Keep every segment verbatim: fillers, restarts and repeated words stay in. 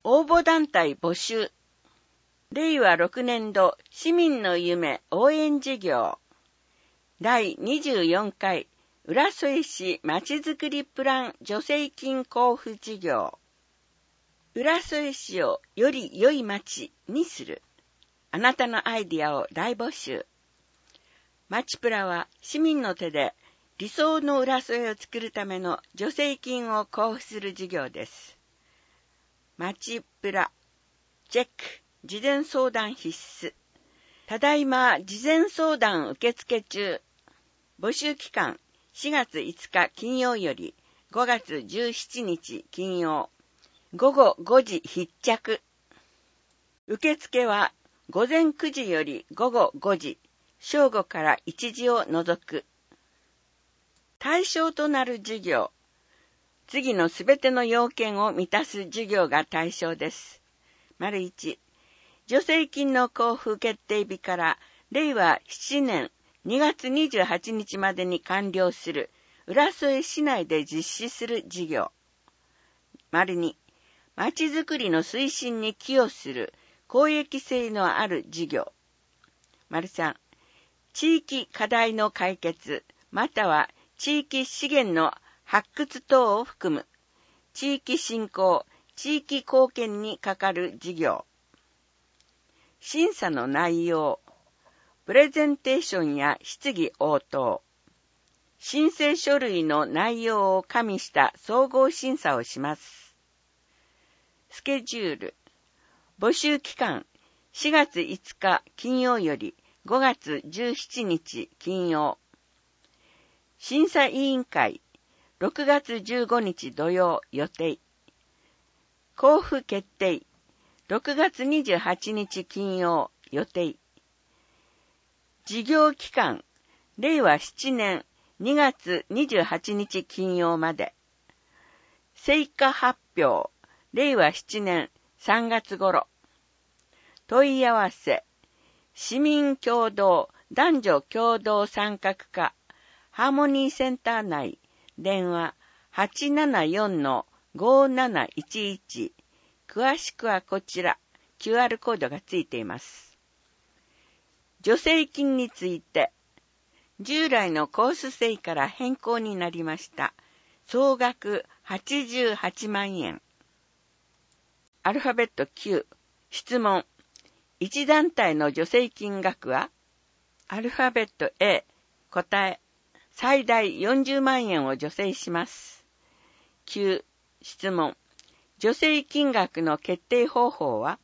応募団体募集。れいわろくねんど市民の夢応援事業。だいにじゅうよんかい浦添市まちづくりプラン助成金交付事業。浦添市をより良い町にする。あなたのアイディアを大募集。まちプラは市民の手で理想の浦添を作るための助成金を交付する事業です。まちプラ、チェック、事前相談必須。ただいま事前相談受付中。募集期間しがついつか金曜よりごがつじゅうしちにち金曜。ごごごじ必着。受付はごぜんくじよりごごごじ、正午からいちじを除く。対象となる事業。次のすべての要件を満たす事業が対象です。丸いち、助成金の交付決定日かられいわななねんにがつにじゅうはちにちまでに完了する浦添市内で実施する事業。丸に、まちづくりの推進に寄与する公益性のある事業。丸さん、地域課題の解決、または地域資源の発掘等を含む地域振興、地域貢献にかかる事業。審査の内容、プレゼンテーションや質疑応答、申請書類の内容を加味した総合審査をします。スケジュール、募集期間しがついつか金曜よりごがつじゅうしちにち金曜。審査委員会ろくがつじゅうごにち土曜予定。交付決定ろくがつにじゅうはちにち金曜予定。事業期間れいわななねんにがつにじゅうはちにち金曜まで。成果発表れいわななねんさんがつ頃。問い合わせ市民共同男女共同参画課ハーモニーセンター内電話 はちななよんのごなないちいち。詳しくはこちら キューアール コードがついています。助成金について従来のコース制から変更になりました。総額はちじゅうはちまんえん。アルファベットきゅう。質問。いち団体の助成金額はアルファベット A。答え。最大よんじゅうまんえんを助成します。きゅう。質問。助成金額の決定方法は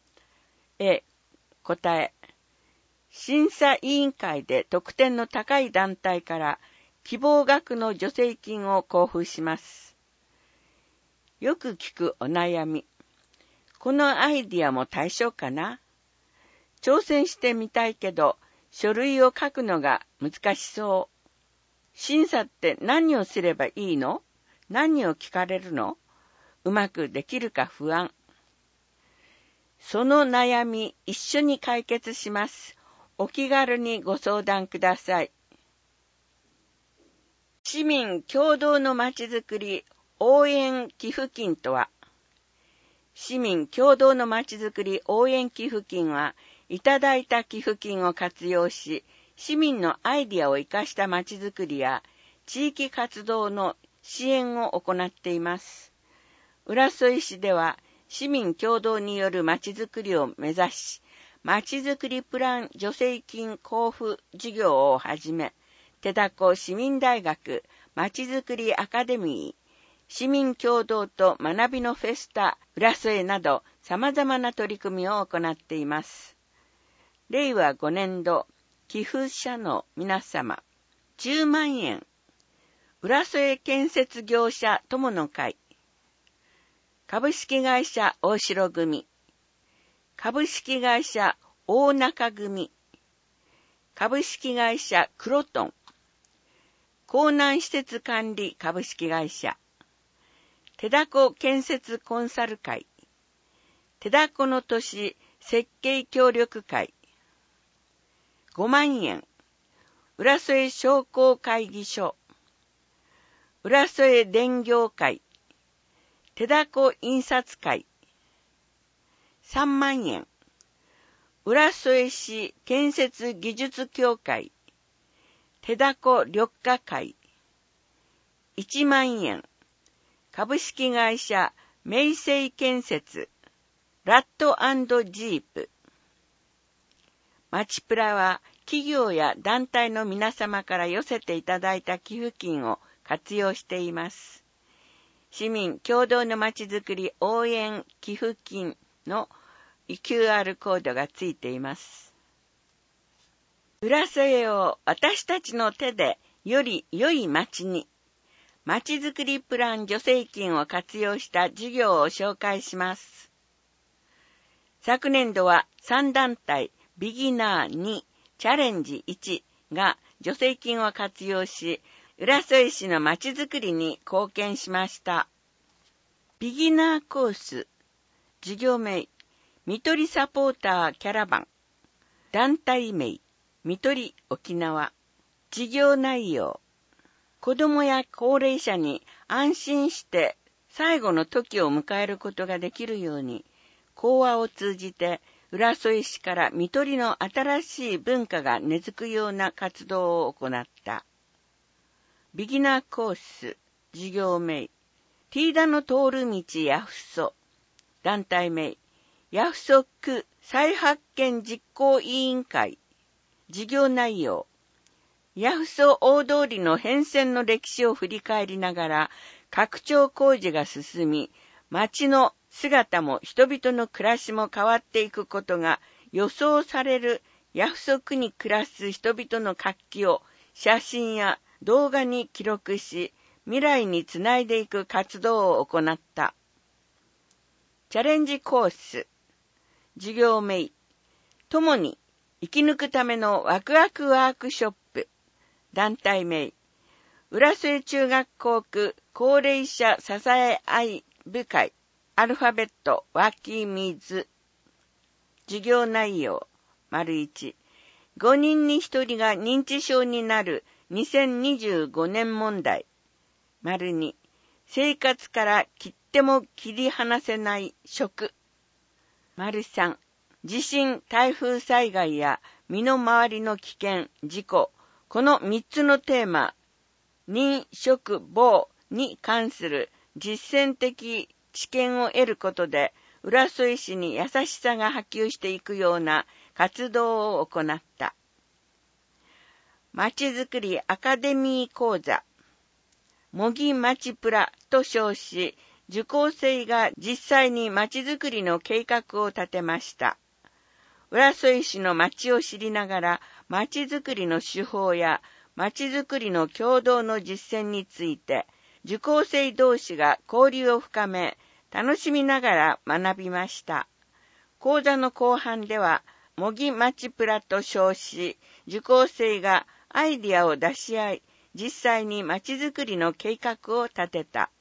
A。答え。審査委員会で得点の高い団体から希望額の助成金を交付します。よく聞くお悩み。このアイディアも対象かな？挑戦してみたいけど、書類を書くのが難しそう。審査って何をすればいいの？何を聞かれるの？うまくできるか不安。その悩み一緒に解決します。お気軽にご相談ください。市民共同のまちづくり応援寄付金とは、市民共同のまちづくり応援寄付金は、いただいた寄付金を活用し、市民のアイディアを生かしたまちづくりや地域活動の支援を行っています。浦添市では、市民共同によるまちづくりを目指し、まちづくりプラン助成金交付事業をはじめ、手だこ市民大学まちづくりアカデミー、市民共同と学びのフェスタ浦添など様々な取り組みを行っています。れいわごねんど寄付者の皆様、じゅうまんえん、浦添建設業者友の会、株式会社大城組、株式会社大中組、株式会社クロトン、港南施設管理株式会社、手だこ建設コンサル会、手だこの都市設計協力会、ごまんえん、浦添商工会議所、浦添電業会、手だこ印刷会、 さんまんえん。浦添市建設技術協会、手だこ緑化会、いちまんえん。株式会社明星建設、ラット&ジープ。まちプラは企業や団体の皆様から寄せていただいた寄付金を活用しています。市民共同のまちづくり応援寄付金の キューアール コードがついています。浦添を私たちの手でより良い街に、まちづくりプラン助成金を活用した事業を紹介します。昨年度はさん団体ビギナーにチャレンジいちが助成金を活用し、浦添市のまちづくりに貢献しました。ビギナーコース、事業名、みとりサポーターキャラバン、団体名、みとり沖縄、事業内容、子どもや高齢者に安心して最後の時を迎えることができるように、講話を通じて浦添市からみとりの新しい文化が根付くような活動を行った。ビギナーコース、事業名、ティーダの通る道ヤフソ、団体名、ヤフソ区再発見実行委員会、事業内容、ヤフソ大通りの変遷の歴史を振り返りながら、拡張工事が進み、街の姿も人々の暮らしも変わっていくことが予想されるヤフソ区に暮らす人々の活気を写真や動画に記録し、未来につないでいく活動を行った。チャレンジコース、事業名、共に生き抜くためのワクワクワークショップ、団体名、浦添中学校区高齢者支え合い部会、アルファベット、湧き水。事業内容、丸一。ごにんにひとりが認知症になるにせんにじゅうごねん問題。丸二。生活から切っても切り離せない食。丸三。地震、台風災害や身の回りの危険、事故。このみっつのテーマ、認食防に関する実践的知見を得ることで、浦添市に優しさが波及していくような活動を行った。まちづくりアカデミー講座、模擬まちプラと称し、受講生が実際にまちづくりの計画を立てました。浦添市の街を知りながら、まちづくりの手法やまちづくりの共同の実践について、受講生同士が交流を深め、楽しみながら学びました。講座の後半では、模擬まちプラと称し、受講生がアイディアを出し合い、実際にまちづくりの計画を立てた。